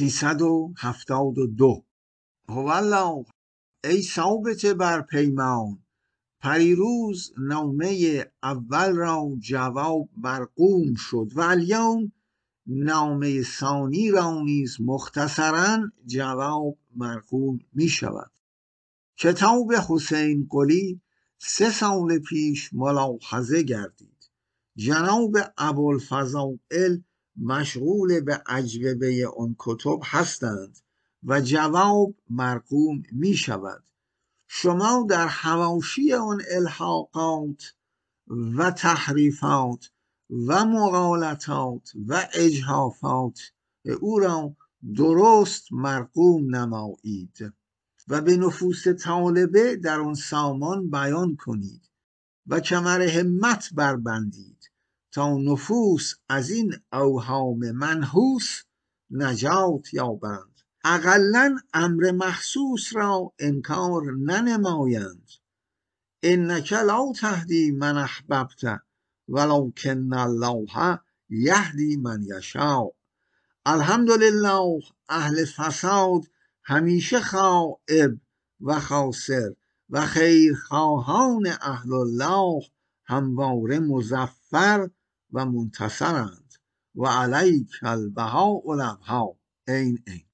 372 هوالله ای ثابت بر پیمان، پریروز نامه اول را جواب مرقوم شد و الیوم نامه ثانی را نیز مختصرا جواب مرقوم می شود. کتاب حسین قلی 3 سال پیش ملاحظه گردید. جناب ابوالفضائل مشغول به اجوبه آن کتب هستند و جواب مرقوم می شود. شما در حواشی آن الحاقات و تحریفات و مغالطات و اجحافات او را درست مرقوم نمایید و به نفوس طالبه در آن سامان بیان کنید و کمر همت بربندید تا نفوس از این اوهام منحوس نجات یابند. اقلن امر مخصوص را انکار ننمایند. انک لا تهدی من احببت ولکن الله یهدی من یشاء. الحمدلله اهل فساد همیشه خائب و خاسر و خیرخواهان اهل الله همواره مظفر و منتصرند. و علیک البهاء الابها. این